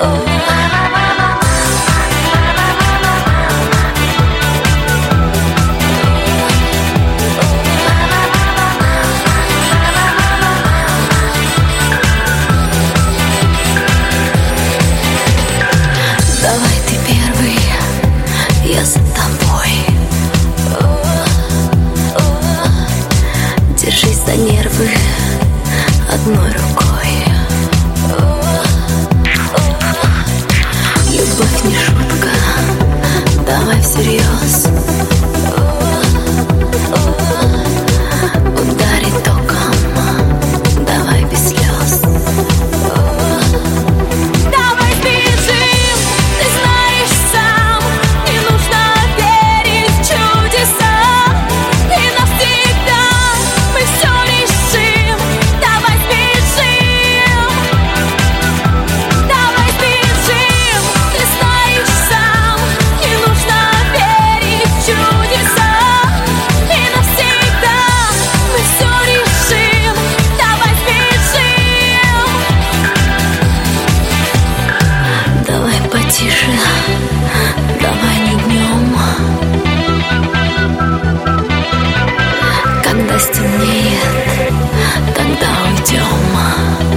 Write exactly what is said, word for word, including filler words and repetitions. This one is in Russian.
Давай ты первый, я за тобой. Держись за нервы одной рукой. Любовь не шутка, давай всерьез. Ударит током, давай без слез. Давай сбежим, ты знаешь сам, не нужно верить в чудеса. И навсегда мы все решим. Давай сбежим, давай сбежим, ты знаешь сам, не нужно верить в чудеса. И навсегда мы все решим. Давай сбежим. Давай потише, давай не днем. Когда стемнеет, тогда уйдем.